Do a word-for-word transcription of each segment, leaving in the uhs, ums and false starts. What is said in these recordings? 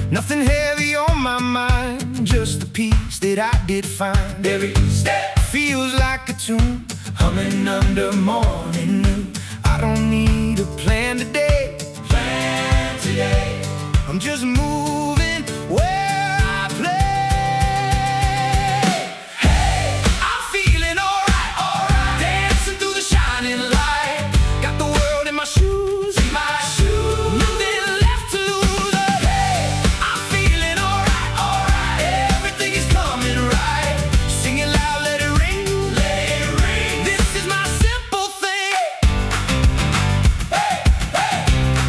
Nothing heavy on my mind, just the peace that I did find. Every step feels like a tune, humming under morning dew. I don't need a plan today, plan today. I'm just moving where I play. Hey, I'm feeling alright, alright. Dancing through the shining light. Got the world in my shoes, in my shoes. Nothing left to lose. Oh, hey, I'm feeling alright, alright. Everything is coming right. Sing it loud, let it ring, let it ring. This is my simple thing. Hey, hey.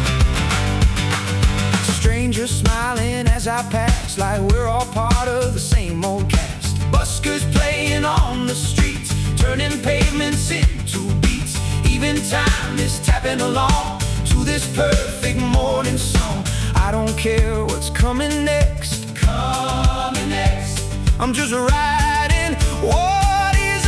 Strangers smiling as I pass, like we're all part of the same old cast. Buskers playing on the streets, turning pavements into beats. Even time is tapping along to this perfect morning song. I don't care what's coming next, coming next. I'm just riding what is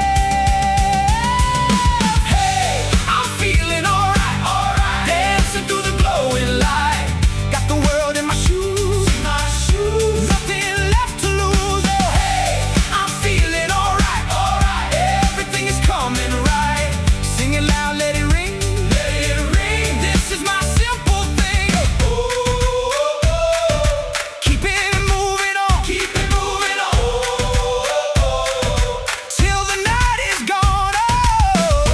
left. Hey, I'm feeling alright, alright. Dancing through the glowing light. Got the world in my shoes, in my shoes. Nothing left to lose. Oh, hey, I'm feeling alright, alright. Everything is coming right. Sing it loud, let it ring, let it ring. This is my simple thing. Oh, oh, oh. Keep it moving on, keep it moving on. Oh, oh, oh. Till the night is gone. Oh, oh,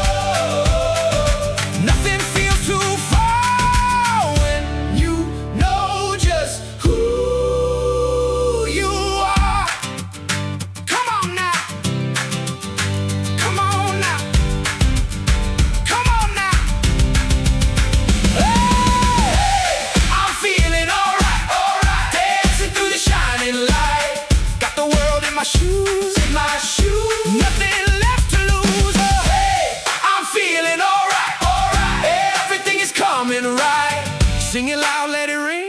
oh. Nothing feels too far when you know just who you are. Come on now, come on now, come on now. Hey, I'm feeling alright, alright. Dancing through the shining light. Got the world in my shoes, in my shoes. Nothing left to lose. Oh, hey, I'm feeling alright, alright. Everything is coming right. Sing it loud, let it ring.